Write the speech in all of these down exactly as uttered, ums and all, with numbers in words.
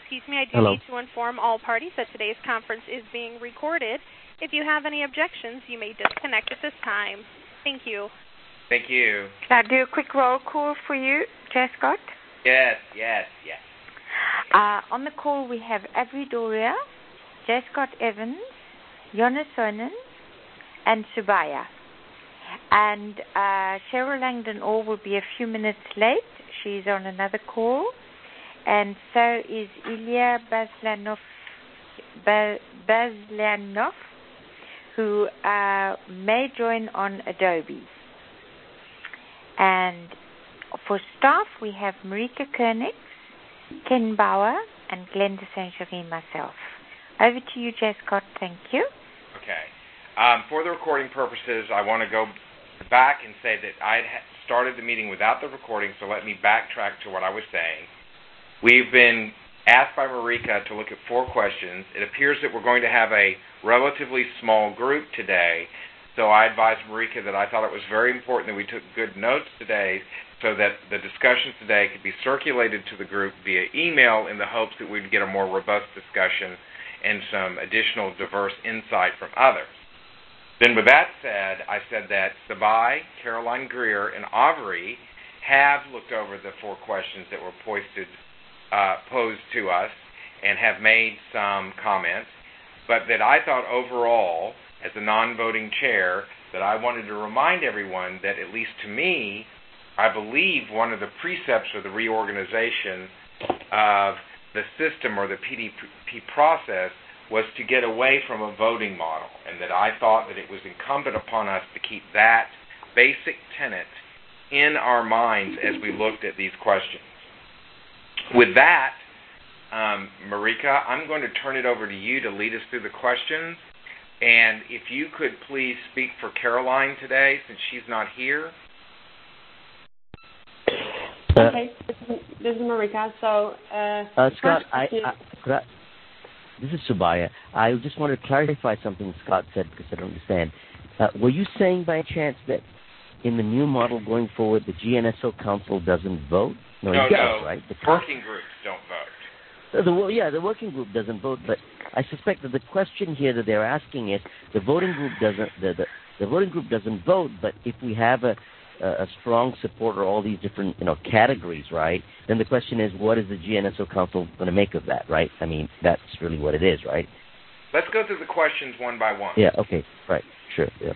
Excuse me, I do Hello. need to inform all parties that today's conference is being recorded. If you have any objections, you may disconnect at this time. Thank you. Thank you. Can I do a quick roll call for you, J. Scott? Yes, yes, yes. Uh, on the call we have Avery Doria, J. Scott Evans, Jonas Sonnen, and Subaya. And uh, Cheryl Langdon Orr will be a few minutes late. She's on another call. And so is Ilya Bazlanov, Bazlanov who uh, may join on Adobe. And for staff, we have Marika Koenig, Ken Bauer, and Glenda Saint-Gery, myself. Over to you, J. Scott. Thank you. Okay. Um, for the recording purposes, I want to go back and say that I had started the meeting without the recording, so let me backtrack to what I was saying. We've been asked by Marika to look at four questions. It appears that we're going to have a relatively small group today, so I advised Marika that I thought it was very important that we took good notes today so that the discussions today could be circulated to the group via email in the hopes that we'd get a more robust discussion and some additional diverse insight from others. Then with that said, I said that Sabai, Caroline Greer, and Avery have looked over the four questions that were posted, uh, posed to us and have made some comments, but that I thought overall, as a non-voting chair, that I wanted to remind everyone that, at least to me, I believe one of the precepts of the reorganization of the system or the P D P process was to get away from a voting model, and that I thought that it was incumbent upon us to keep that basic tenet in our minds as we looked at these questions. With that, um, Marika, I'm going to turn it over to you to lead us through the questions, and if you could please speak for Caroline today, since she's not here. Okay, this is, this is Marika. So, uh, uh, Scott, I, I, could I, this is Subaya. I just want to clarify something Scott said because I don't understand. Uh, were you saying by chance that in the new model going forward, the G N S O Council doesn't vote? No, no, it does, no. right? The working groups don't vote. The, the, yeah, the working group doesn't vote, but I suspect that the question here that they're asking is the voting group doesn't the, the, the voting group doesn't vote, but if we have a a strong supporter, all these different, you know, categories, right? Then the question is, what is the G N S O Council going to make of that, right? I mean, that's really what it is, right? Let's go through the questions one by one. Yeah, okay, right, sure, yeah.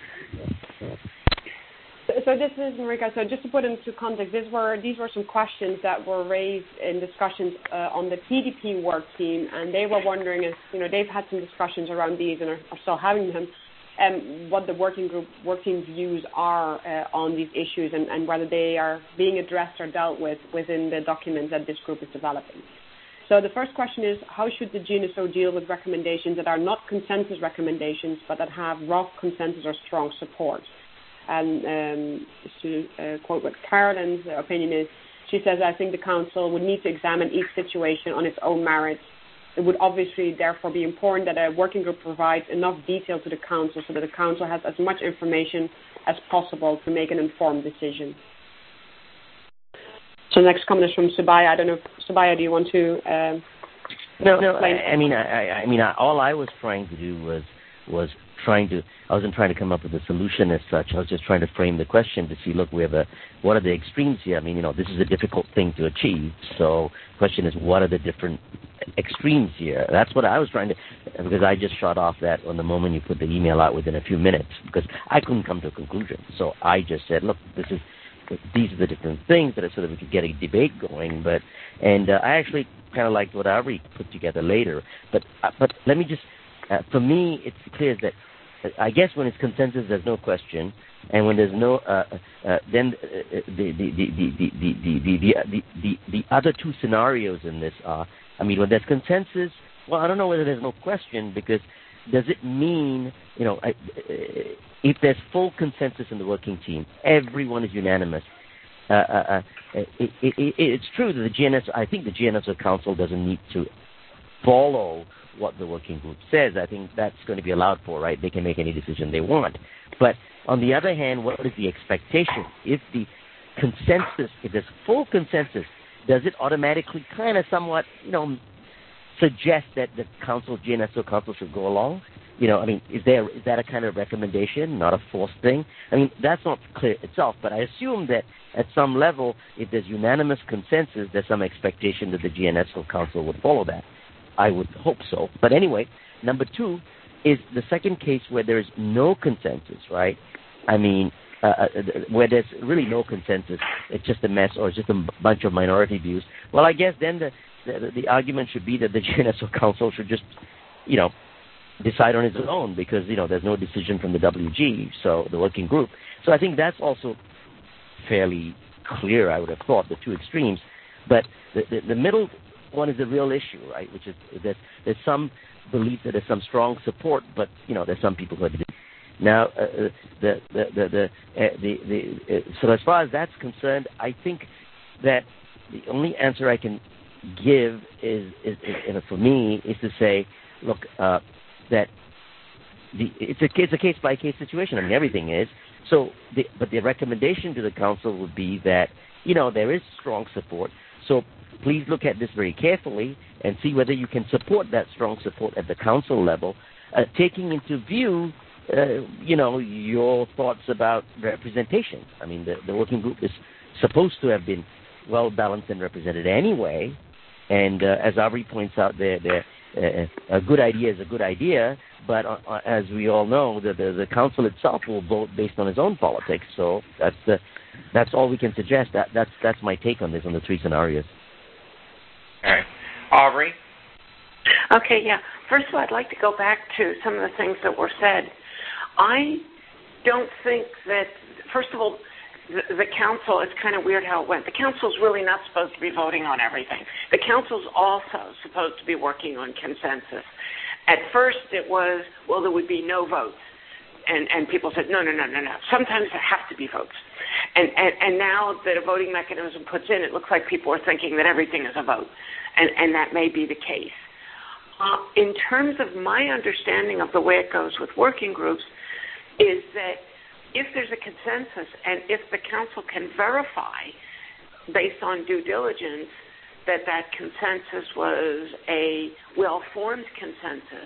So, so this is Marika. So just to put into context, these were these were some questions that were raised in discussions uh, on the P D P work team, and they were wondering if, you know, they've had some discussions around these and are, are still having them. Um, what the working group, work team's views are uh, on these issues and, and whether they are being addressed or dealt with within the documents that this group is developing. So the first question is, how should the G N S O deal with recommendations that are not consensus recommendations but that have rough consensus or strong support? And um, to uh, quote what Carolyn's opinion is, she says, I think the Council would need to examine each situation on its own merits. It would obviously therefore be important that a working group provides enough detail to the Council so that the Council has as much information as possible to make an informed decision. So the next comment is from Subaya. I don't know, if, Subaya, do you want to um, No, no, I, I mean, I, I mean, I, all I was trying to do was was trying to, I wasn't trying to come up with a solution as such. I was just trying to frame the question to see, look, we have a, what are the extremes here? I mean, you know, this is a difficult thing to achieve. So the question is, what are the different extremes here? That's what I was trying to, because I just shot off that on the moment you put the email out within a few minutes, because I couldn't come to a conclusion. So I just said, look, this is, these are the different things that are so that we could get a debate going. But, and uh, I actually kind of liked what Ari put together later. But, uh, but let me just, Uh, for me, it's clear that uh, I guess when it's consensus, there's no question, and when there's no, uh, uh, then uh, the, the, the, the, the, the, the, the, the, the other two scenarios in this are, I mean, when there's consensus, well, I don't know whether there's no question, because does it mean, you know, uh, if there's full consensus in the working team, everyone is unanimous. Uh, uh, uh, it, it, it, it's true that the G N S, I think the G N S O Council doesn't need to follow what the working group says. I think that's going to be allowed for, right? They can make any decision they want. But on the other hand, what is the expectation? If the consensus, if there's full consensus, does it automatically kind of somewhat, you know, suggest that the council, G N S O council, should go along? You know, I mean, is there is that a kind of recommendation, not a forced thing? I mean, that's not clear itself, but I assume that at some level, if there's unanimous consensus, there's some expectation that the G N S O council would follow that. I would hope so. But anyway, number two is the second case where there is no consensus, right? I mean, uh, where there's really no consensus, it's just a mess or it's just a bunch of minority views. Well, I guess then the, the, the argument should be that the G N S O council should just, you know, decide on its own because, you know, there's no decision from the W G, so the working group. So I think that's also fairly clear, I would have thought, the two extremes. But the, the, the middle one is the real issue, right, which is that there's some belief that there's some strong support, but, you know, there's some people who have... Now, uh, the, the, the, the, uh, the, the, uh, so as far as that's concerned, I think that the only answer I can give is, is, is, is for me, is to say, look, uh, that the, it's a it's a case by case situation. I mean, everything is. So, the, but the recommendation to the council would be that, you know, there is strong support. So please look at this very carefully and see whether you can support that strong support at the council level, uh, taking into view, uh, you know, your thoughts about representation. I mean, the, the working group is supposed to have been well balanced and represented anyway. And uh, as Aubrey points out, there, there. Uh, a good idea is a good idea, but uh, as we all know, the, the the council itself will vote based on its own politics. So that's the that's all we can suggest. That that's that's my take on this on the three scenarios. All right, Aubrey. Okay, yeah. First of all, I'd like to go back to some of the things that were said. I don't think that. First of all, The, the council, it's kind of weird how it went. The council's really not supposed to be voting on everything. The council's also supposed to be working on consensus. At first it was, well, there would be no votes. And, and people said, no, no, no, no, no. Sometimes there have to be votes. And, and, and now that a voting mechanism puts in, it looks like people are thinking that everything is a vote. And, and that may be the case. Uh, in terms of my understanding of the way it goes with working groups is that if there's a consensus and if the council can verify based on due diligence that that consensus was a well-formed consensus,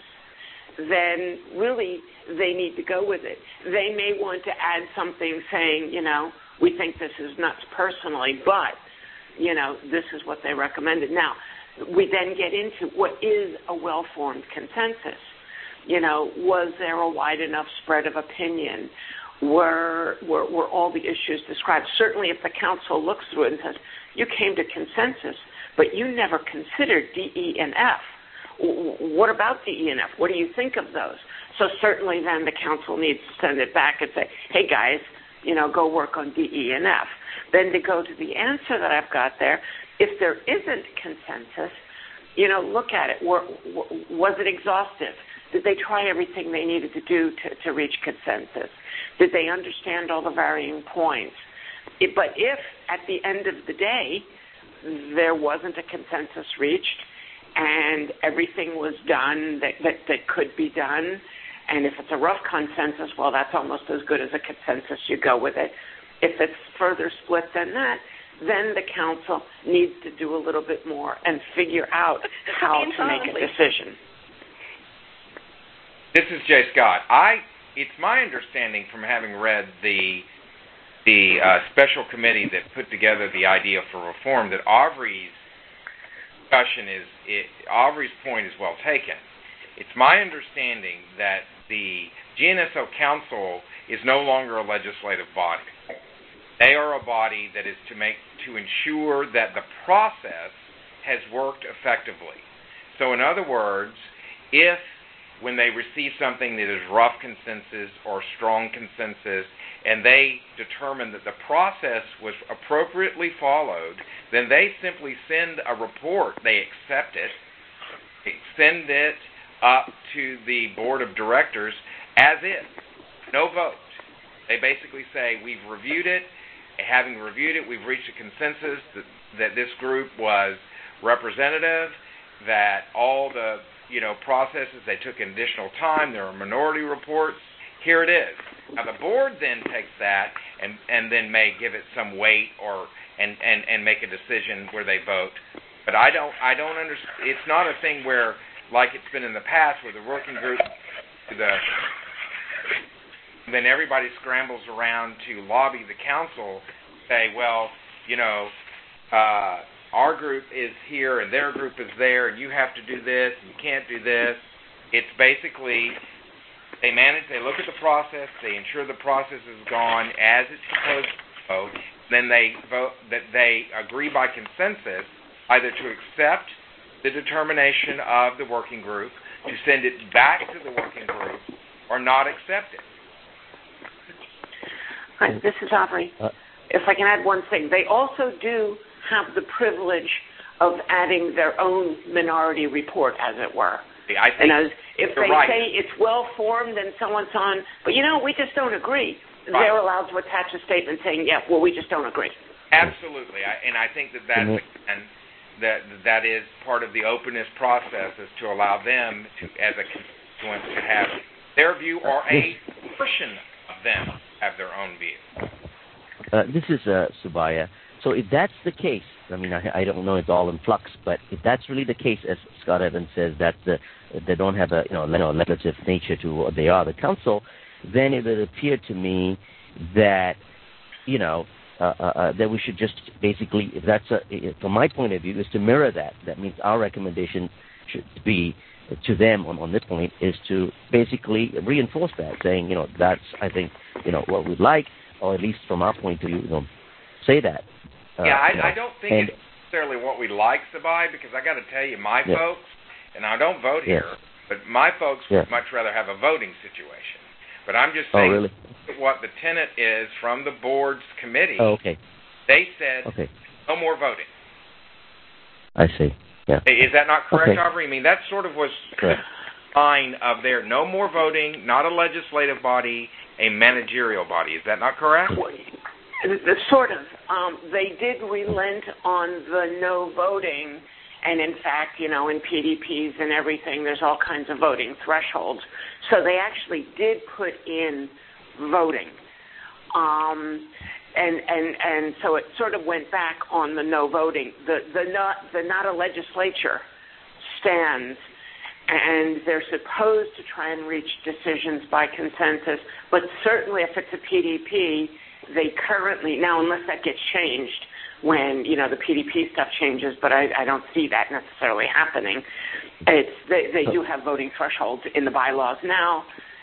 then really they need to go with it. They may want to add something saying, you know, we think this is nuts personally, but, you know, this is what they recommended. Now, we then get into what is a well-formed consensus. You know, was there a wide enough spread of opinion? Were, were were all the issues described? Certainly if the council looks through it and says, you came to consensus, but you never considered D, E, and F. What about D, E, and F? What do you think of those? So certainly then the council needs to send it back and say, hey, guys, you know, go work on D, E, and F. Then to go to the answer that I've got there, if there isn't consensus, you know, look at it. Were, was it exhaustive? Did they try everything they needed to do to, to reach consensus? Did they understand all the varying points? It, but if, at the end of the day, there wasn't a consensus reached and everything was done that, that, that could be done, and if it's a rough consensus, well, that's almost as good as a consensus. You go with it. If it's further split than that, then the council needs to do a little bit more and figure out how to make a decision. This is Jay Scott. I it's my understanding from having read the the uh, special committee that put together the idea for reform that Aubrey's discussion is it, Aubrey's point is well taken. It's my understanding that the G N S O Council is no longer a legislative body. They are a body that is to make to ensure that the process has worked effectively. So, in other words, if when they receive something that is rough consensus or strong consensus, and they determine that the process was appropriately followed, then they simply send a report. They accept it, send it up to the board of directors as is, no vote. They basically say, we've reviewed it. Having reviewed it, we've reached a consensus that, that this group was representative, that all the you know, processes, they took additional time, there are minority reports, here it is. Now the board then takes that and, and then may give it some weight or and, and, and make a decision where they vote. But I don't, I don't understand. It's not a thing where, like it's been in the past, where the working group, the then everybody scrambles around to lobby the council, say, well, you know, uh, our group is here and their group is there, and you have to do this, and you can't do this. It's basically they manage, they look at the process, they ensure the process is gone as it's supposed to go. Then they vote that they agree by consensus either to accept the determination of the working group, to send it back to the working group, or not accept it. Hi, this is Aubrey. Uh, if I can add one thing, they also do have the privilege of adding their own minority report, as it were. I think and as, if they right. say it's well-formed and so and so on, but, you know, we just don't agree, right. They're allowed to attach a statement saying, yeah, well, we just don't agree. Absolutely. I, and I think that that's, mm-hmm. and that that is part of the openness process, is to allow them to, as a constituent, to have their view, or a portion of them have their own view. Uh, this is uh, Subaya. So if that's the case, I mean, I, I don't know, it's all in flux, but if that's really the case, as Scott Evans says, that the, they don't have a you know, legislative nature to what they are, the council, then it would appear to me that, you know, uh, uh, uh, that we should just basically, if that's, a, from my point of view, is to mirror that. That means our recommendation should be to them on, on this point is to basically reinforce that, saying, you know, that's, I think, you know, what we'd like, or at least from our point of view, you know, say that. Uh, yeah, I, you know, I don't think and, it's necessarily what we like, Sabai, because I got to tell you, my yeah. folks, and I don't vote here, yeah. but my folks yeah. would much rather have a voting situation. But I'm just saying oh, really? what the tenet is from the board's committee. Oh, okay. They said okay. no more voting. I see. Yeah. Is that not correct, okay. Aubrey? I mean, that sort of was correct. line of their no more voting, not a legislative body, a managerial body. Is that not correct? Sort of. Um, they did relent on the no voting, and in fact, you know, in P D Ps and everything, there's all kinds of voting thresholds. So they actually did put in voting. Um, and, and, and so it sort of went back on the no voting. The, the, not, the not a legislature stands, and they're supposed to try and reach decisions by consensus, but certainly if it's a P D P, they currently, now unless that gets changed when, you know, the P D P stuff changes, but I, I don't see that necessarily happening. It's they, they do have voting thresholds in the bylaws now,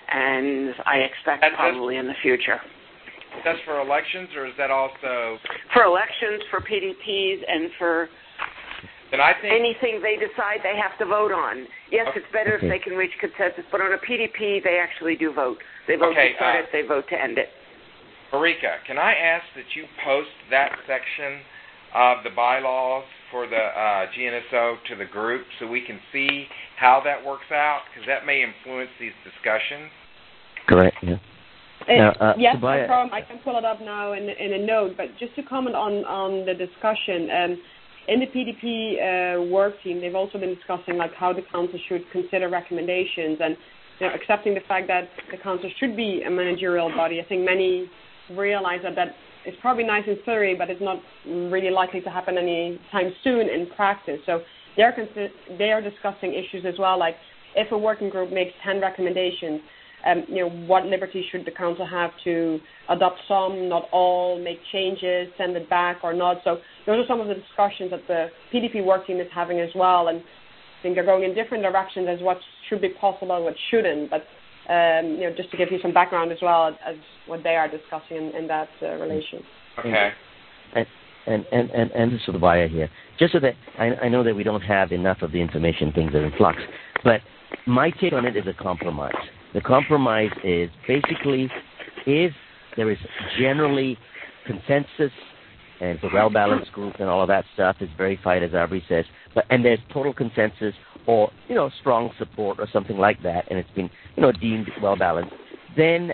and I expect and probably in the future. That's for elections, or is that also... For elections, for P D Ps, and for then I think... anything they decide they have to vote on. Yes, okay. It's better okay. if they can reach consensus, but on a P D P, they actually do vote. They vote okay, to start uh, it, they vote to end it. Marika, can I ask that you post that section of the bylaws for the uh, G N S O to the group so we can see how that works out? Because that may influence these discussions. Correct, yeah. It, now, uh, yes, Subaya, no problem. I can pull it up now in, in a note. But just to comment on, on the discussion, um, in the P D P uh, work team, they've also been discussing like how the council should consider recommendations and you know, accepting the fact that the council should be a managerial body. I think many realize that that is probably nice in theory, but it's not really likely to happen anytime soon in practice. So they're consi- they are discussing issues as well, like if a working group makes ten recommendations, um, you know, what liberty should the council have to adopt some, not all, make changes, send it back or not? So those are some of the discussions that the P D P work team is having as well, and I think they're going in different directions as what should be possible and what shouldn't. But um, you know, just to give you some background as well as, as what they are discussing in, in that uh, relation. Okay. And and and and, and Subaya here, just so that I, I know that we don't have enough of the information, things are in flux, but my take on it is a compromise. The compromise is basically if there is generally consensus and it's a well-balanced group and all of that stuff is verified, as Aubrey says, but and there's total consensus or, you know, strong support or something like that, and it's been, you know, deemed well-balanced, then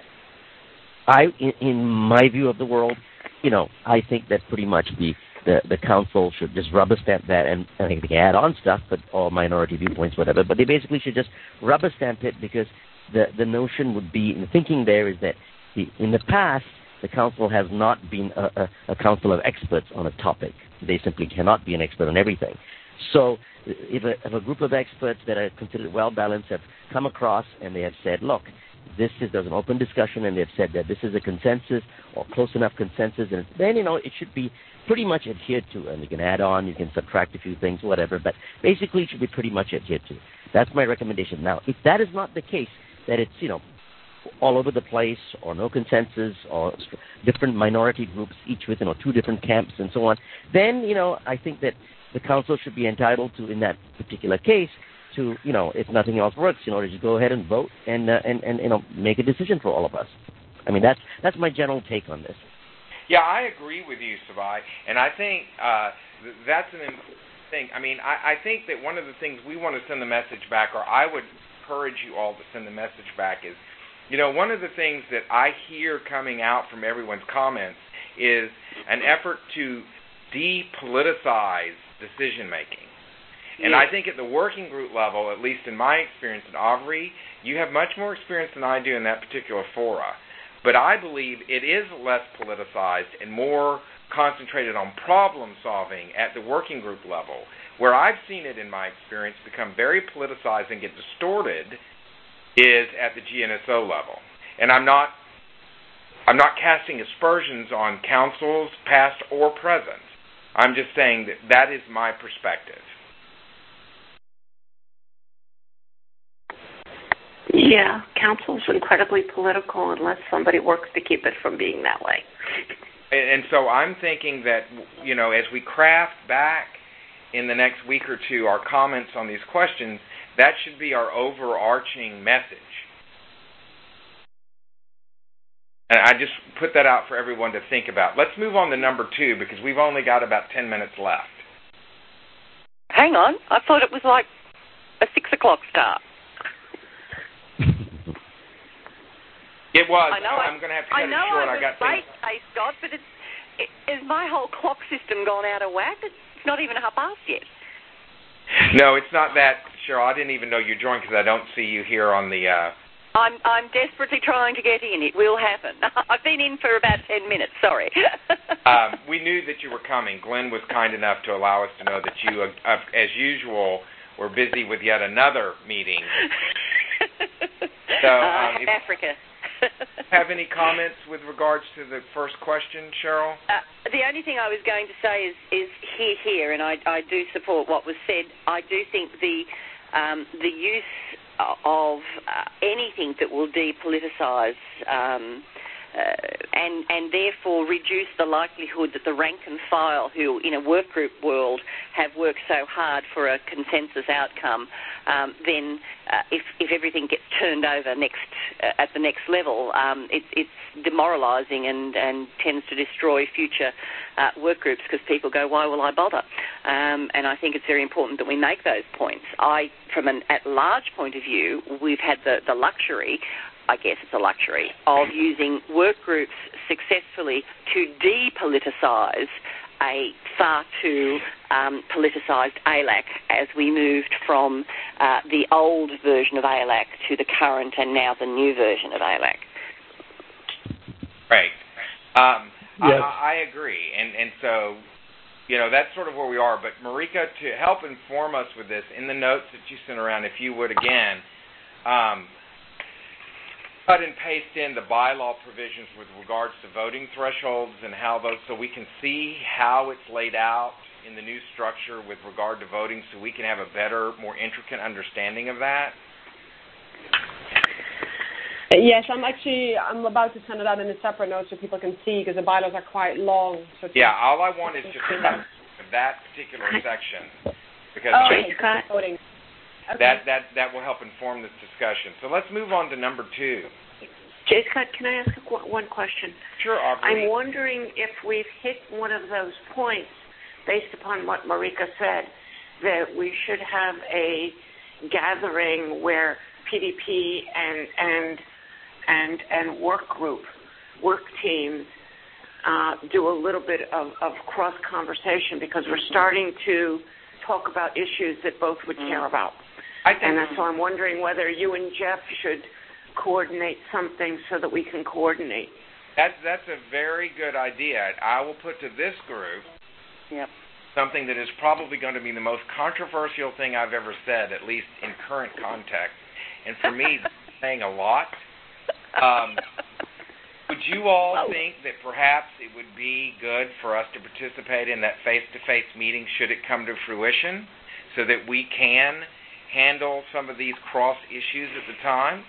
I, in, in my view of the world, you know, I think that pretty much the, the, the council should just rubber stamp that, and I think they can add on stuff, but all minority viewpoints, whatever, but they basically should just rubber stamp it because the, the notion would be, and the thinking there is that the, in the past, the council has not been a, a, a council of experts on a topic. They simply cannot be an expert on everything. So if a, if a group of experts that are considered well-balanced have come across and they have said, look, this is, there's an open discussion, and they've said that this is a consensus or close enough consensus, and then, you know, it should be pretty much adhered to. And you can add on, you can subtract a few things, whatever, but basically it should be pretty much adhered to. That's my recommendation. Now, if that is not the case, that it's, you know, all over the place or no consensus or different minority groups, each with, you know, two different camps and so on, then, you know, I think that the council should be entitled to, in that particular case, to, you know, if nothing else works, in order to go ahead and vote and, uh, and, and, you know, make a decision for all of us. I mean, that's that's my general take on this. Yeah, I agree with you, Savai, and I think uh, that's an important thing. I mean, I, I think that one of the things we want to send the message back, or I would encourage you all to send the message back, is, you know, one of the things that I hear coming out from everyone's comments is an effort to depoliticize decision-making. And I think at the working group level, at least in my experience at Aubrey, you have much more experience than I do in that particular fora. But I believe it is less politicized and more concentrated on problem solving at the working group level. Where I've seen it in my experience become very politicized and get distorted is at the G N S O level. And I'm not I'm not casting aspersions on councils, past or present. I'm just saying that that is my perspective. Yeah, council is incredibly political unless somebody works to keep it from being that way. And, and so I'm thinking that, you know, as we craft back in the next week or two our comments on these questions, that should be our overarching message. And I just put that out for everyone to think about. Let's move on to number two, because we've only got about ten minutes left. Hang on. I thought it was like a six o'clock start. It was. I know I'm going to have to cut I know it short. I I was got late, things. hey, Scott, but it's, it, is my whole clock system gone out of whack? It's not even half past yet. No, it's not that, Cheryl. I didn't even know you joined because I don't see you here on the... Uh... I'm I'm desperately trying to get in. It will happen. I've been in for about ten minutes. Sorry. um, we knew that you were coming. Glenn was kind enough to allow us to know that you, uh, uh, as usual, were busy with yet another meeting. So, um, uh, Africa. Have any comments with regards to the first question, Cheryl? Uh, the only thing I was going to say is, is here, here, and I, I do support what was said. I do think the um, the use of uh, anything that will depoliticise um, uh, and and therefore reduce the likelihood that the rank and file who in a work group world have worked so hard for a consensus outcome, um, then uh, if, if everything gets turned over next uh, at the next level, um, it, it's demoralising and, and tends to destroy future uh, work groups because people go, why will I bother? Um, and I think it's very important that we make those points. I, from an at-large point of view, we've had the, the luxury, I guess it's a luxury, of using work groups successfully to depoliticise a far too um, politicised A L A C as we moved from uh, the old version of A L A C to the current and now the new version of A L A C. Right. Um, yes. I, I agree. And, and so, you know, that's sort of where we are. But, Marika, to help inform us with this, in the notes that you sent around, if you would again, um, cut and paste in the bylaw provisions with regards to voting thresholds and how those, so we can see how it's laid out in the new structure with regard to voting, so we can have a better, more intricate understanding of that. Yes, I'm actually, I'm about to send it out in a separate note so people can see, because the bylaws are quite long. So yeah, all I want is just that particular section, because oh, I, okay, Scott. Voting. Okay. That, that, that will help inform this discussion. So let's move on to number two. J. Scott, can I ask one question? Sure, Aubrey. I'm wondering if we've hit one of those points, based upon what Marika said, that we should have a gathering where P D P and and and and work group, work teams uh, do a little bit of, of cross conversation, because we're starting to talk about issues that both would mm. care about. I think and so I'm wondering whether you and Jeff should coordinate something so that we can coordinate. That's that's a very good idea. I will put to this group yep. something that is probably going to be the most controversial thing I've ever said, at least in current context. And for me, that's saying a lot. Um, would you all Whoa. think that perhaps it would be good for us to participate in that face-to-face meeting should it come to fruition so that we can handle some of these cross issues at the time?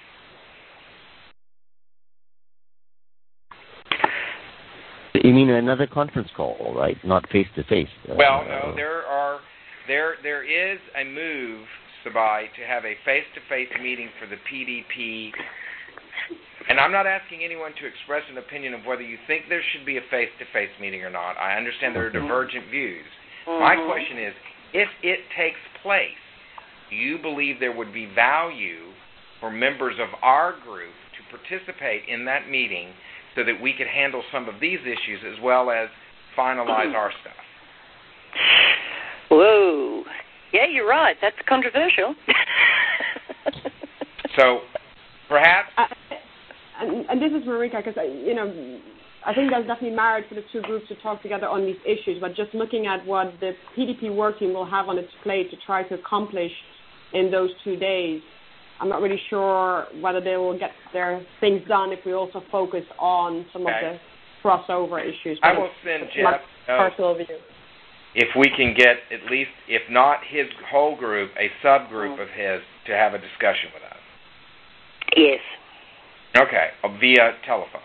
You mean another conference call, right? Not face-to-face. Well, no, there are there there is a move, Sabai, to have a face-to-face meeting for the P D P. And I'm not asking anyone to express an opinion of whether you think there should be a face-to-face meeting or not. I understand there are divergent views. Mm-hmm. My question is, if it takes place, do you believe there would be value for members of our group to participate in that meeting so that we could handle some of these issues as well as finalize our stuff? Whoa. Yeah, you're right. That's controversial. So, perhaps... Uh, and, and this is Marika, because, you know, I think there's definitely merit for the two groups to talk together on these issues, but just looking at what the P D P work team will have on its plate to try to accomplish in those two days, I'm not really sure whether they will get their things done if we also focus on some okay. of the crossover issues. I will send Jeff personal view. If we can get at least, if not his whole group, a subgroup of his to have a discussion with us. Yes. Okay, via telephone.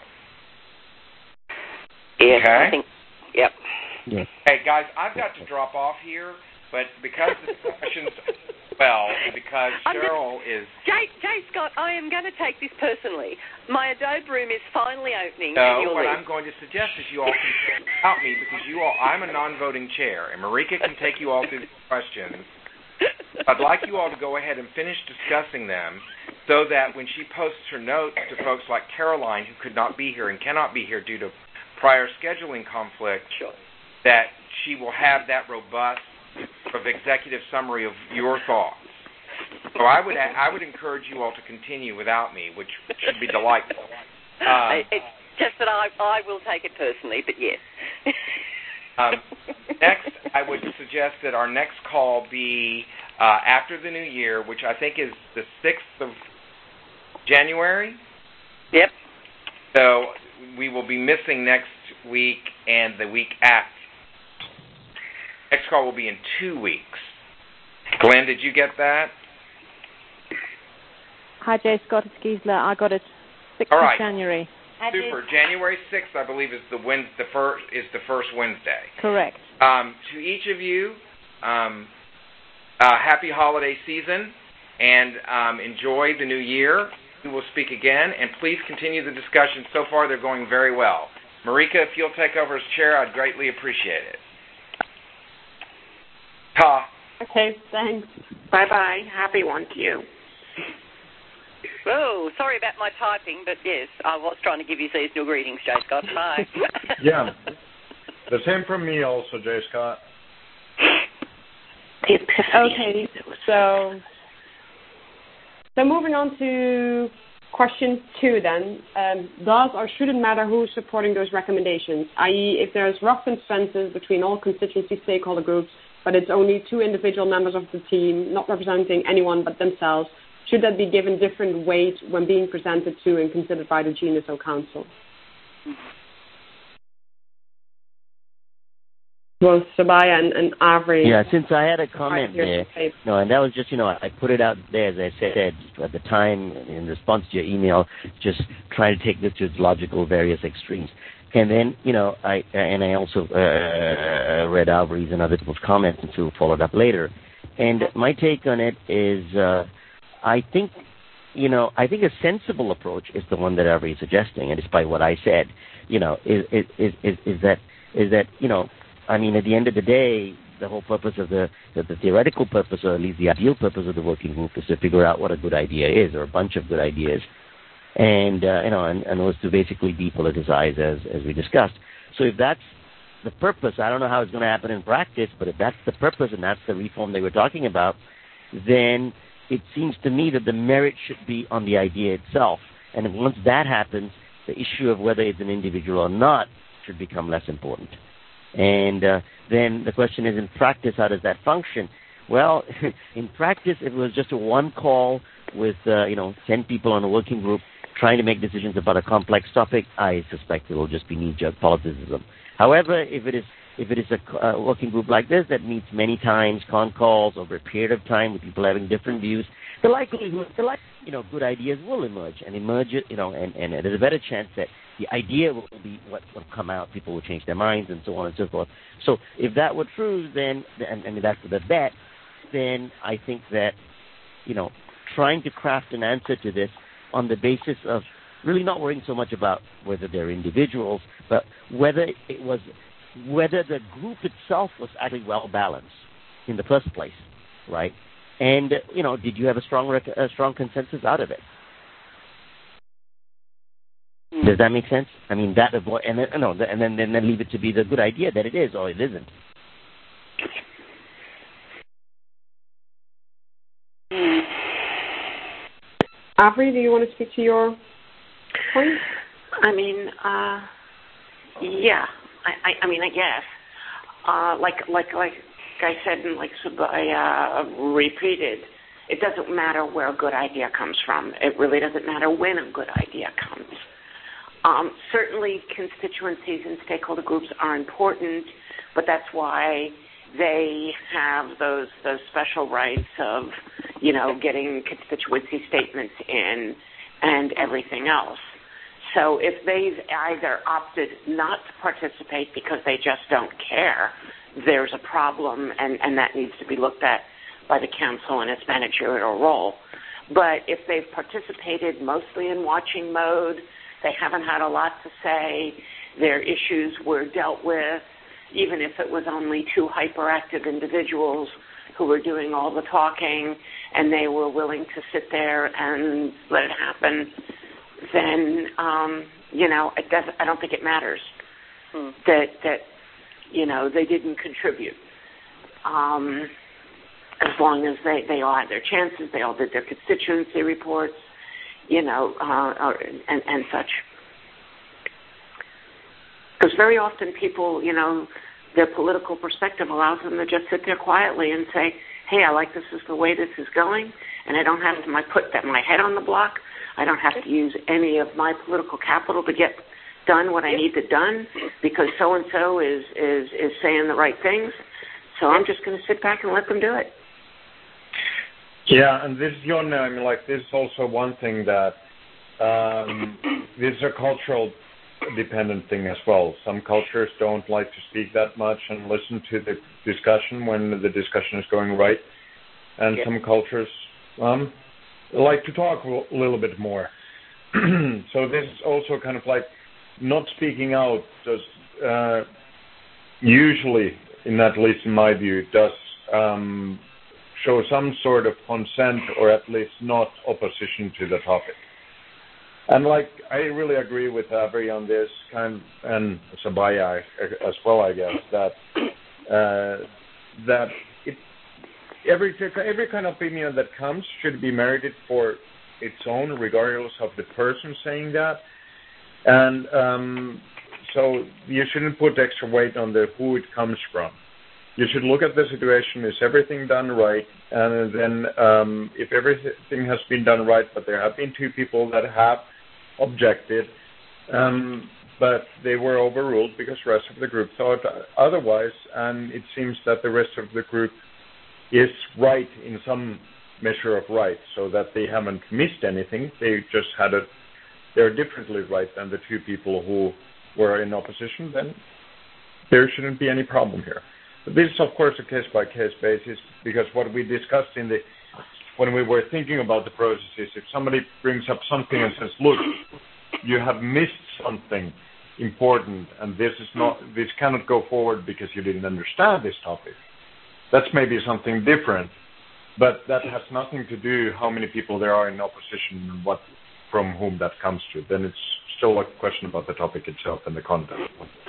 Yes, okay. I think, yep. Yeah. Hey, guys, I've got to drop off here, but because the discussion's well, because Cheryl just, is... Jay, Jay Scott, I am going to take this personally. My Adobe room is finally opening. No, what I'm going to suggest is you all can help me because you all, I'm a non-voting chair, and Marika can take you all through the questions. I'd like you all to go ahead and finish discussing them so that when she posts her notes to folks like Caroline, who could not be here and cannot be here due to prior scheduling conflict, sure. that she will have that robust sort of executive summary of your thoughts. So I would I would encourage you all to continue without me, which should be delightful. Um, it's just that I I will take it personally, but yes. um, next, I would suggest that our next call be uh, after the new year, which I think is the sixth of January. Yep. So we will be missing next week and the week after. Next call will be in two weeks. Glenn, did you get that? Hi, Jay Scott. It's Gisela. I got it. sixth All right. of January. Super. January sixth, I believe, is the Wednesday, the first is the first Wednesday. Correct. Um, to each of you, um, uh, happy holiday season, and um, enjoy the new year. We will speak again, and please continue the discussion. So far, they're going very well. Marika, if you'll take over as chair, I'd greatly appreciate it. Ta. Okay, thanks. Bye-bye. Happy one to you. Oh, sorry about my typing, but yes, I was trying to give you seasonal greetings, Jay Scott. Bye. Yeah. The same from me also, Jay Scott. Okay, so so moving on to question two then. Um, does or should it matter who is supporting those recommendations, that is if there's rough consensus between all constituency stakeholder groups, but it's only two individual members of the team, not representing anyone but themselves, should that be given different weight when being presented to and considered by the G N S O Council? Both Sabaya and, and Avery. Yeah, since I had a comment there, no, and that was just, you know, I put it out there, as I said, at the time, in response to your email, just trying to take this to its logical various extremes. And then, you know, I and I also uh, read Avery's and other people's comments and so followed up later. And my take on it is, uh, I think, you know, I think a sensible approach is the one that Avery is suggesting, and despite what I said, you know, is is is, is that is that you know, I mean, at the end of the day, the whole purpose of the, the the theoretical purpose, or at least the ideal purpose of the working group, is to figure out what a good idea is, or a bunch of good ideas, and uh, you know, and, and was to basically depoliticize, as as we discussed. So if that's the purpose, I don't know how it's going to happen in practice, but if that's the purpose and that's the reform they were talking about, then it seems to me that the merit should be on the idea itself. And once that happens, the issue of whether it's an individual or not should become less important. And uh, then the question is, in practice, how does that function? Well, in practice, it was just a one call with, uh, you know, ten people on a working group trying to make decisions about a complex topic. I suspect it will just be knee-jerk politicism. However, if it is if it is a uh, working group like this that meets many times, con calls over a period of time with people having different views, the likelihood, the like, you know, good ideas will emerge and emerge, you know, and, and there's a better chance that the idea will be what will come out. People will change their minds and so on and so forth. So if that were true, then, and, and that's the bet, then I think that, you know, trying to craft an answer to this on the basis of really not worrying so much about whether they're individuals, but whether it was, whether the group itself was actually well balanced in the first place, right? And, you know, did you have a strong rec- a strong consensus out of it? Does that make sense? I mean, that avoid, and then no, and then and then leave it to be the good idea that it is or it isn't. Avery, do you want to speak to your point? I mean, uh, yeah. I, I, I mean, I guess, uh, like like like I said, and like I uh, repeated, it doesn't matter where a good idea comes from. It really doesn't matter when a good idea comes. Um, certainly, constituencies and stakeholder groups are important, but that's why they have those those special rights of, you know, getting constituency statements in and everything else. So if they've either opted not to participate because they just don't care, there's a problem, and, and that needs to be looked at by the council in its managerial role. But if they've participated mostly in watching mode, they haven't had a lot to say, their issues were dealt with, even if it was only two hyperactive individuals who were doing all the talking and they were willing to sit there and let it happen, then, um, you know, it doesn't, I don't think it matters hmm. that, that, you know, they didn't contribute. Um, as long as they, they all had their chances, they all did their constituency reports, you know, uh, or, and, and such. Because very often people, you know, their political perspective allows them to just sit there quietly and say, hey, I like this is the way this is going, and I don't have to my put that my head on the block. I don't have to use any of my political capital to get done what I need to done because so-and-so is, is, is saying the right things. So I'm just going to sit back and let them do it. Yeah, and this, John, I mean, like, this is also one thing that um, this is a cultural dependent thing as well. Some cultures don't like to speak that much and listen to the discussion when the discussion is going right, and yeah. some cultures um, like to talk a little bit more. So this is also kind of like not speaking out does uh, usually, in at least in my view, does um, show some sort of consent or at least not opposition to the topic. And like I really agree with Avery on this kind, and Sabaya as well, I guess, that uh, that it, every every kind of opinion that comes should be merited for its own, regardless of the person saying that. And um, so you shouldn't put extra weight on the who it comes from. You should look at the situation, is everything done right? And then um, if everything has been done right, but there have been two people that have objected, um, but they were overruled because the rest of the group thought otherwise, and it seems that the rest of the group is right in some measure of right, so that they haven't missed anything. They just had a, they're differently right than the two people who were in opposition, then there shouldn't be any problem here. But this is, of course, a case-by-case basis, because what we discussed in the when we were thinking about the process is if somebody brings up something and says, look, you have missed something important, and this is not, this cannot go forward because you didn't understand this topic. That's maybe something different, but that has nothing to do how many people there are in opposition and what, from whom that comes to. Then it's still a question about the topic itself and the content.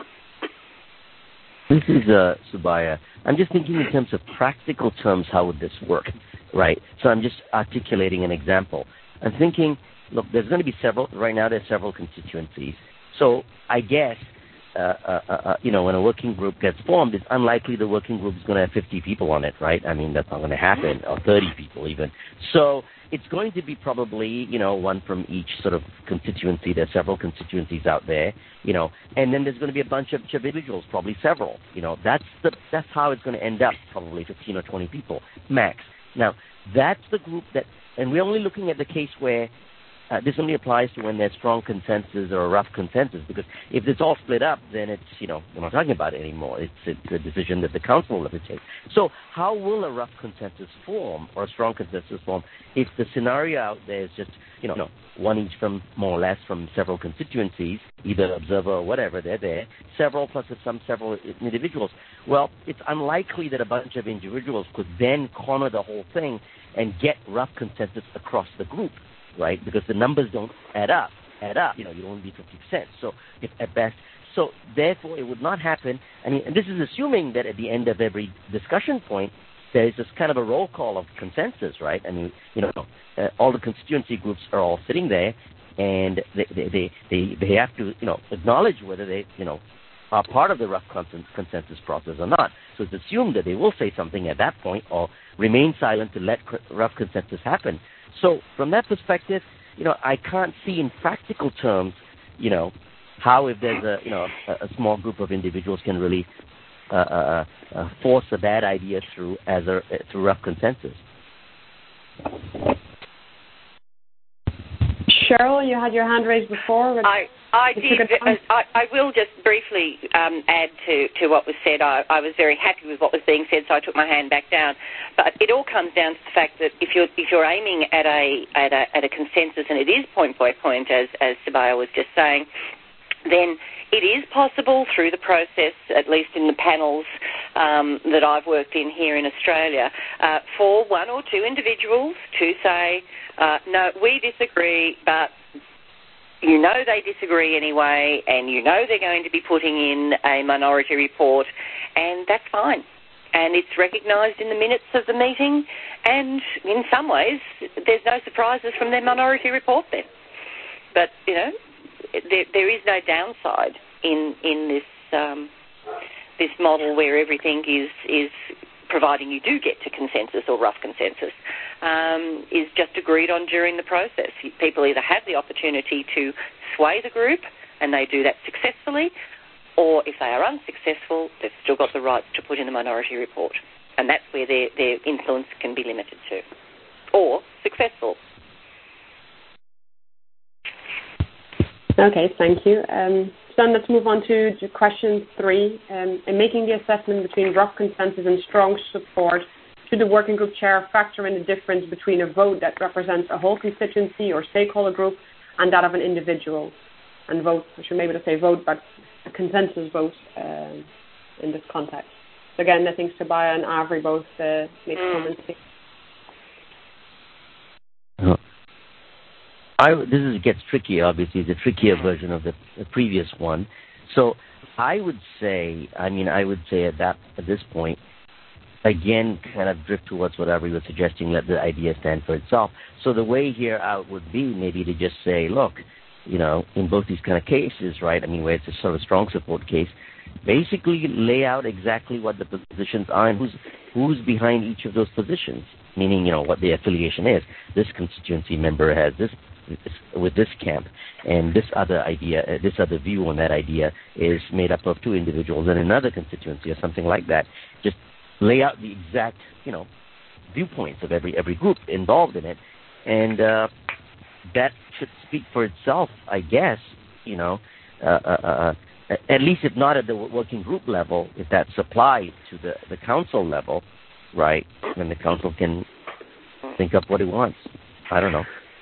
This is uh, Subaya. I'm just thinking in terms of practical terms, how would this work, right? So I'm just articulating an example. I'm thinking, look, there's going to be several, right now there's several constituencies. So I guess uh, uh, uh, you know, when a working group gets formed, it's unlikely the working group is going to have fifty people on it, right? I mean, that's not going to happen, or thirty people even. So it's going to be probably, you know, one from each sort of constituency. There's several constituencies out there, you know, and then there's going to be a bunch of individuals, probably several. You know, that's the that's how it's going to end up, probably fifteen or twenty people max. Now, that's the group that, and we're only looking at the case where Uh, this only applies to when there's strong consensus or a rough consensus, because if it's all split up, then it's, you know, we're not talking about it anymore. It's, it's a decision that the council will have to take. So how will a rough consensus form or a strong consensus form if the scenario out there is just, you know, one each from more or less from several constituencies, either observer or whatever, they're there, several plus some several individuals? Well, it's unlikely that a bunch of individuals could then corner the whole thing and get rough consensus across the group. Right, because the numbers don't add up. Add up, you know, you'd only be fifty percent. So, if at best, so therefore, it would not happen. I mean, and this is assuming that at the end of every discussion point, there is this kind of a roll call of consensus, right? I mean, you know, uh, all the constituency groups are all sitting there, and they they, they they they have to, you know, acknowledge whether they, you know, are part of the rough consensus process or not. So it's assumed that they will say something at that point or remain silent to let rough consensus happen. So from that perspective, you know, I can't see in practical terms, you know, how if there's a, you know, a, a small group of individuals can really uh, uh, uh, force a bad idea through as a uh, through rough consensus. Cheryl, you had your hand raised before. I I did. I, I will just briefly um, add to, to what was said. I, I was very happy with what was being said, so I took my hand back down. But it all comes down to the fact that if you're if you're aiming at a at a at a consensus, and it is point by point, as as Sabaya was just saying, then it is possible through the process, at least in the panels um, that I've worked in here in Australia, uh, for one or two individuals to say, uh, no, we disagree, but you know they disagree anyway, and you know they're going to be putting in a minority report, and that's fine. And it's recognised in the minutes of the meeting, and in some ways there's no surprises from their minority report then. But, you know, there, there is no downside in in this um, this model where everything is is providing you do get to consensus or rough consensus, um, is just agreed on during the process. People either have the opportunity to sway the group, and they do that successfully, or if they are unsuccessful, they've still got the right to put in the minority report. And that's where their, their influence can be limited to, or successful. Okay, thank you. Um, so then let's move on to, to question three. Um, in making the assessment between rough consensus and strong support, should the working group chair factor in the difference between a vote that represents a whole constituency or stakeholder group and that of an individual? And vote, I should maybe not say vote, but a consensus vote uh, in this context. So again, I think Sabaya and Avery both uh, made mm. comments. I, this is, gets tricky, obviously. It's a trickier version of the, the previous one. So I would say, I mean, I would say at that at this point, again, kind of drift towards what Avery was suggesting, let the idea stand for itself. So the way here out would be maybe to just say, look, you know, in both these kind of cases, right, I mean, where it's a sort of strong support case, basically lay out exactly what the positions are and who's, who's behind each of those positions, meaning, you know, what the affiliation is. This constituency member has this with this camp, and this other idea, uh, this other view on that idea is made up of two individuals in another constituency or something like that. Just lay out the exact, you know, viewpoints of every every group involved in it, and uh, that should speak for itself, I guess. You know, uh, uh, uh, at least if not at the working group level, if that's applied to the the council level, right? Then the council can think up what it wants. I don't know.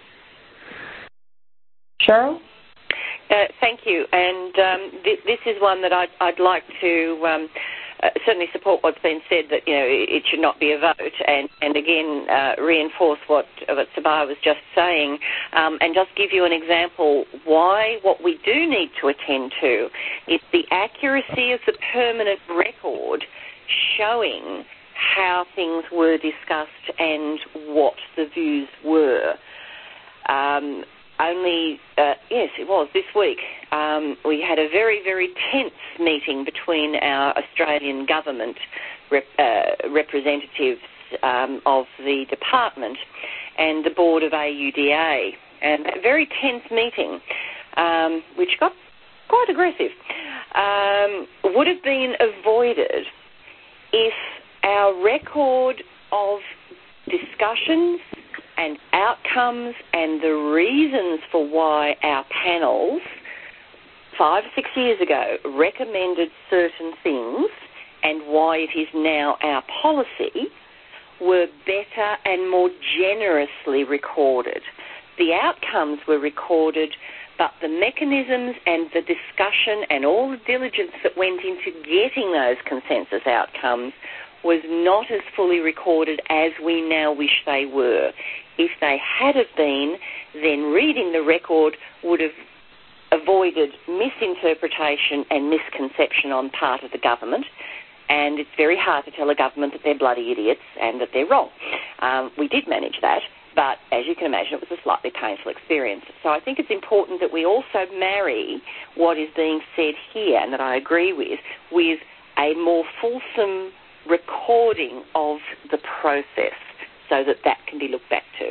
Cheryl? Uh, thank you. And um, th- this is one that I'd, I'd like to um, uh, certainly support what's been said, that, you know, it, it should not be a vote, and, and again, uh, reinforce what, what Sabaya was just saying, um, and just give you an example why what we do need to attend to is the accuracy of the permanent record showing how things were discussed and what the views were. Um, only, uh, yes, it was this week, um, we had a very, very tense meeting between our Australian government rep, uh, representatives um, of the department and the board of A U D A. And a very tense meeting, um, which got quite aggressive, um, would have been avoided if our record of discussions and outcomes and the reasons for why our panels five or six years ago recommended certain things and why it is now our policy were better and more generously recorded. The outcomes were recorded, but the mechanisms and the discussion and all the diligence that went into getting those consensus outcomes was not as fully recorded as we now wish they were. If they had have been, then reading the record would have avoided misinterpretation and misconception on part of the government, and it's very hard to tell a government that they're bloody idiots and that they're wrong. Um, we did manage that, but as you can imagine, it was a slightly painful experience. So I think it's important that we also marry what is being said here, and that I agree with, with a more fulsome recording of the process so that that can be looked back to.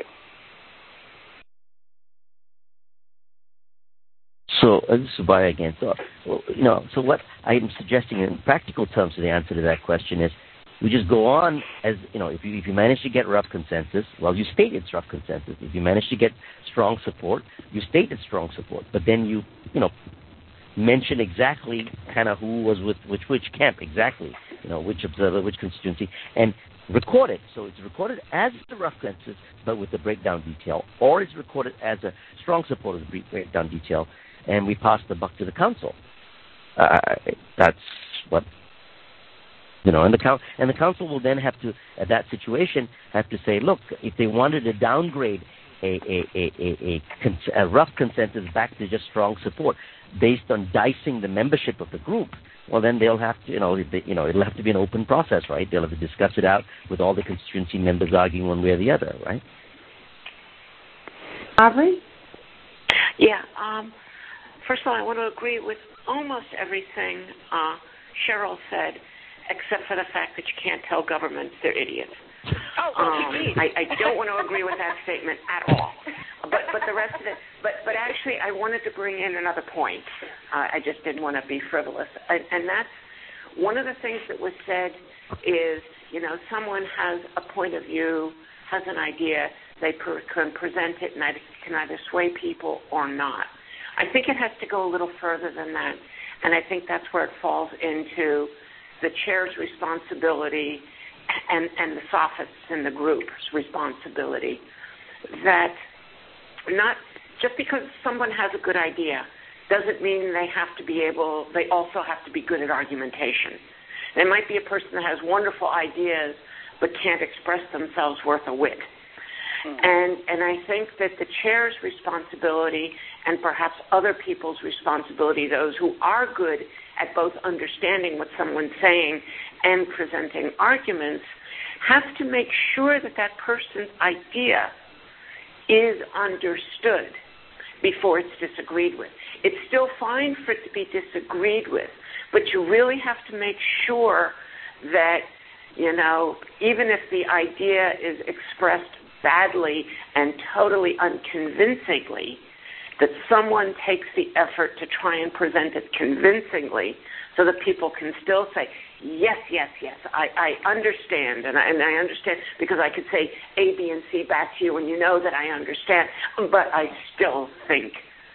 So uh, this is Subbiah again. So, you know, so what I'm suggesting in practical terms of the answer to that question is we just go on as, you know, if you, if you manage to get rough consensus, well, you state it's rough consensus. If you manage to get strong support, you state it's strong support. But then you, you know, mention exactly kind of who was with which, which camp exactly, you know, which observer, which constituency, and record it. So it's recorded as the rough consensus, but with the breakdown detail, or it's recorded as a strong support of the breakdown detail, and we pass the buck to the council. Uh, that's what, you know, and the, count, and the council will then have to, at that situation, have to say, look, if they wanted to downgrade a, a, a, a, a, a rough consensus back to just strong support based on dicing the membership of the group, well, then they'll have to, you know, they, you know, it'll have to be an open process, right? They'll have to discuss it out with all the constituency members arguing one way or the other, right? Aubrey? Yeah. Um, first of all, I want to agree with almost everything uh, Cheryl said, except for the fact that you can't tell governments they're idiots. Oh, well, um, I, I don't want to agree with that statement at all. But but the rest of it, but but actually, I wanted to bring in another point. Uh, I just didn't want to be frivolous, and, and that's one of the things that was said is, you know, someone has a point of view, has an idea, they per, can present it, and I can either sway people or not. I think it has to go a little further than that, and I think that's where it falls into the chair's responsibility and, and the sophists in the group's responsibility. That not just because someone has a good idea doesn't mean they have to be able, they also have to be good at argumentation. There might be a person that has wonderful ideas but can't express themselves worth a whit. Mm. And and I think that the chair's responsibility and perhaps other people's responsibility, those who are good at both understanding what someone's saying and presenting arguments, have to make sure that that person's idea is understood before it's disagreed with. It's still fine for it to be disagreed with, but you really have to make sure that, you know, even if the idea is expressed badly and totally unconvincingly, that someone takes the effort to try and present it convincingly so that people can still say, yes, yes, yes, I, I understand, and I, and I understand because I could say A, B, and C back to you, and you know that I understand, but I still think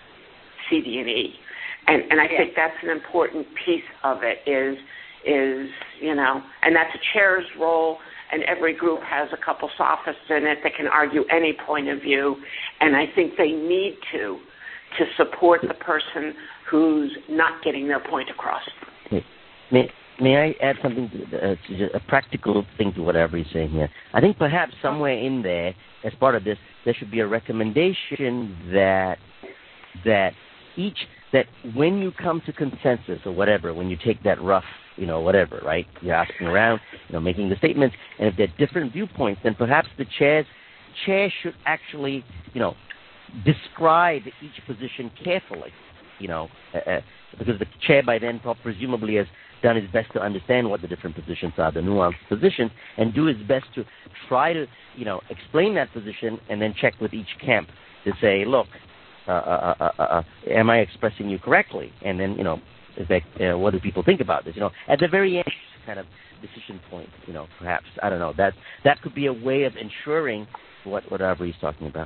C, D, and E. And, and I yeah. think that's an important piece of it is, is, you know, and that's a chair's role, and every group has a couple sophists in it that can argue any point of view, and I think they need to, to support the person who's not getting their point across. May, may I add something, to, uh, to a practical thing to what everybody's saying here? I think perhaps somewhere in there, as part of this, there should be a recommendation that that each, that when you come to consensus or whatever, when you take that rough, you know, whatever, right, you're asking around, you know, making the statements, and if there are different viewpoints, then perhaps the chairs, chair should actually, you know, describe each position carefully, you know, uh, because the chair by then presumably has done his best to understand what the different positions are, the nuanced positions, and do his best to try to, you know, explain that position and then check with each camp to say, look, uh, uh, uh, uh, uh, am I expressing you correctly? And then, you know, in fact, uh, what do people think about this? You know, at the very end, kind of decision point, you know, perhaps. I don't know. That that could be a way of ensuring what, what Avery's talking about.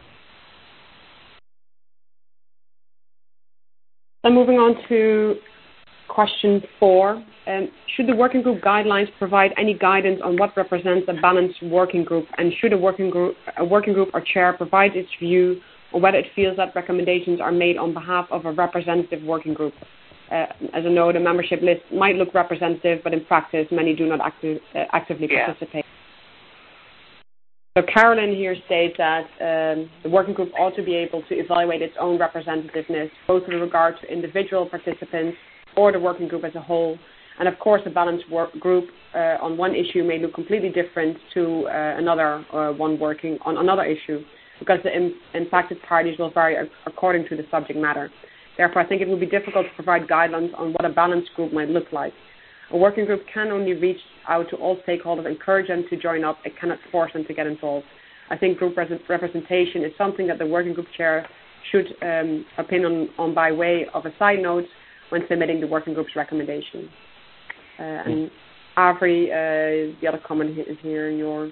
Then moving on to question four. Um, should the working group guidelines provide any guidance on what represents a balanced working group, and should a working group, a working group or chair provide its view on whether it feels that recommendations are made on behalf of a representative working group? Uh, as a note, a membership list might look representative, but in practice, many do not acti- uh, actively yeah. participate. So Carolyn here states that um, the working group ought to be able to evaluate its own representativeness, both with regard to individual participants or the working group as a whole. And of course, a balanced work group uh, on one issue may look completely different to uh, another uh, one working on another issue, because the im- impacted parties will vary a- according to the subject matter. Therefore, I think it would be difficult to provide guidelines on what a balanced group might look like. A working group can only reach out to all stakeholders, encourage them to join up. It cannot force them to get involved. I think group res- representation is something that the working group chair should um, opine on, on by way of a side note when submitting the working group's recommendation. Uh, and Avery, uh, the other comment is here, yours.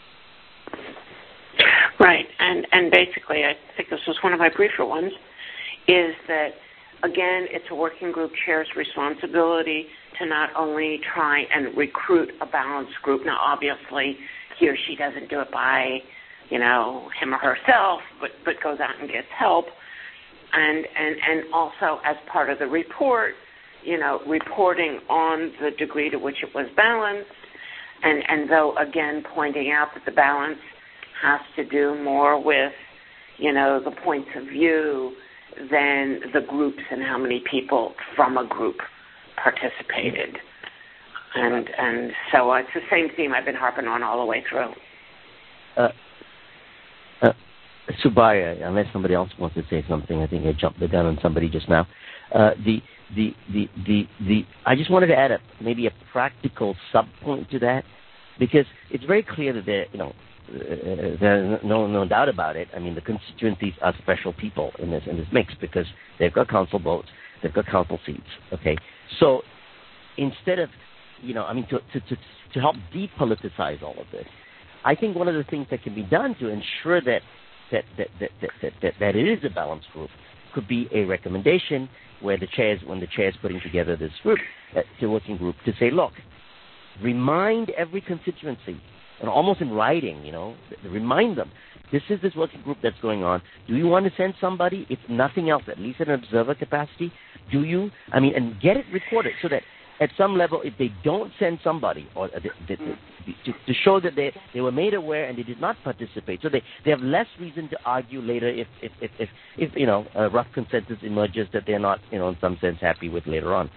Right, and, and basically, I think this was one of my briefer ones, is that, again, it's a working group chair's responsibility to not only try and recruit a balanced group. Now, obviously, he or she doesn't do it by, you know, him or herself, but, but goes out and gets help. And, and, and also, as part of the report, you know, reporting on the degree to which it was balanced, and, and though, again, pointing out that the balance has to do more with, you know, the points of view than the groups and how many people from a group participated. And and so it's the same theme I've been harping on all the way through. Uh, uh, Subaya, unless somebody else wants to say something, I think I jumped the gun on somebody just now. Uh, the, the, the, the, the, I just wanted to add a, maybe a practical sub-point to that, because it's very clear that there, you know, Uh, there's no no doubt about it. I mean, the constituencies are special people in this in this mix, because they've got council votes, they've got council seats. Okay, so instead of, you know, I mean, to to to, to help depoliticize all of this, I think one of the things that can be done to ensure that that that that that, that, that, that it is a balanced group could be a recommendation where the chairs, when the chair is putting together this group, uh, the working group, to say, look, remind every constituency, and almost in writing, you know, remind them, this is this working group that's going on. Do you want to send somebody? If nothing else, at least in an observer capacity, do you? I mean, and get it recorded so that at some level, if they don't send somebody, or uh, they, they, to, to show that they, they were made aware and they did not participate, so they, they have less reason to argue later if, if, if, if, if you know, a rough consensus emerges that they're not, you know, in some sense happy with later on.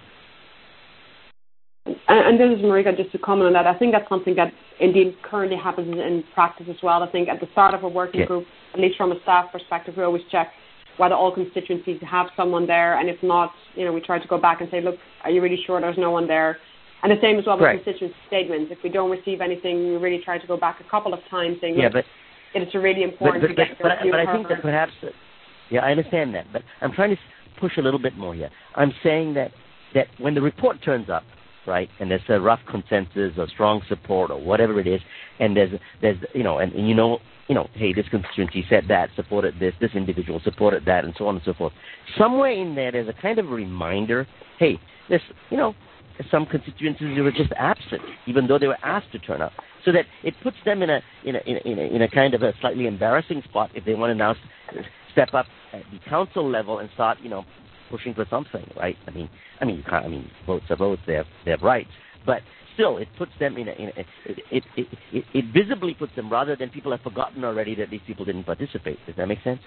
And, and this is Marika, just to comment on that. I think that's something that indeed currently happens in, in practice as well. I think at the start of a working yeah. group, at least from a staff perspective, we always check whether all constituencies have someone there, and if not, you know, we try to go back and say, look, are you really sure there's no one there? And the same as well with right. constituency statements. If we don't receive anything, we really try to go back a couple of times saying, look, yeah, but, it's really important but, but, to get but, your view. But I think that perhaps, uh, yeah, I understand that, but I'm trying to push a little bit more here. I'm saying that, that when the report turns up, right, and there's a rough consensus or strong support or whatever it is, and there's, there's you know, and, and you know, you know, hey, this constituency said that, supported this, this individual supported that, and so on and so forth. Somewhere in there, there's a kind of a reminder, hey, there's, you know, some constituencies who were just absent, even though they were asked to turn up, so that it puts them in a in a in a, in a, in a kind of a slightly embarrassing spot if they want to now step up at the council level and start, you know, pushing for something, right? I mean, I mean, you can't, I mean, votes are votes; they have they have rights, but still, it puts them in a, in a it, it, it, it, it visibly puts them, rather than people have forgotten already that these people didn't participate. Does that make sense?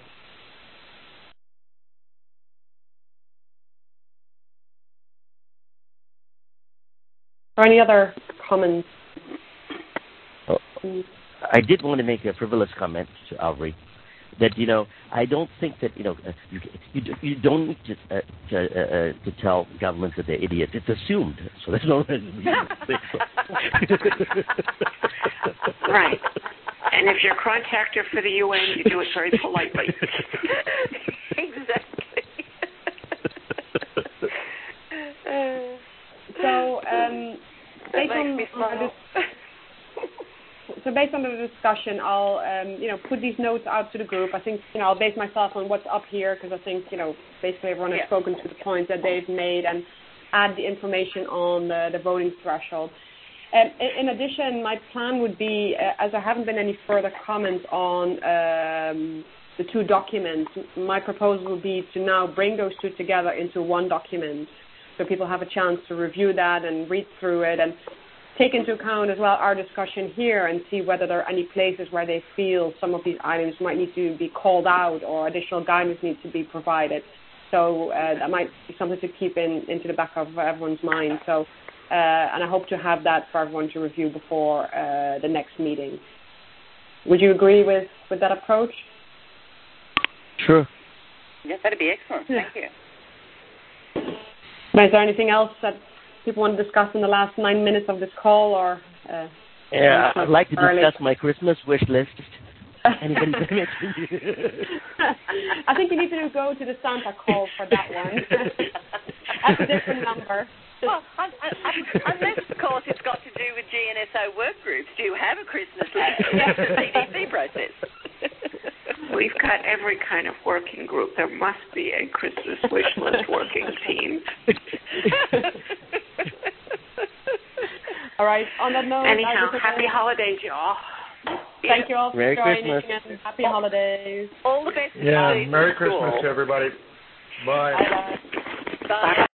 Or any other comments? Oh, I did want to make a frivolous comment to Avery, that you know I don't think that you know uh, you, you you don't need to uh, to, uh, uh, to tell governments that they're idiots. It's assumed, so there's no reason. Right. And if you're a contactor for the U N, you do it very politely. Exactly. so, um, based on, on the, so based on the discussion, I'll um, you know put these notes out to the group. I think you know I'll base myself on what's up here because I think you know basically everyone has yeah. spoken to the points that they've made and add the information on the, the voting threshold. Um, in addition, my plan would be, uh, as there haven't been any further comments on um, the two documents, my proposal would be to now bring those two together into one document so people have a chance to review that and read through it and take into account as well our discussion here and see whether there are any places where they feel some of these items might need to be called out or additional guidance needs to be provided. So uh, that might be something to keep in into the back of everyone's mind. So. Uh, and I hope to have that for everyone to review before uh, the next meeting. Would you agree with, with that approach? Sure. Yes, that'd be excellent. Yeah. Thank you. Is there anything else that people want to discuss in the last nine minutes of this call? Or uh, yeah, I'd like to early? discuss my Christmas wish list. Anybody I think you need to go to the Santa call for that one. That's a different number. Well, unless, of course, it's got to do with G N S O work groups. Do you have a Christmas list? What's the C D C process? We've got every kind of working group. There must be a Christmas wish list working team. All right. On that note, anyhow, happy holidays, y'all. Thank you all for Merry joining Christmas. and happy holidays. All the best. Yeah, Merry Christmas, everybody. Bye. Bye. Bye.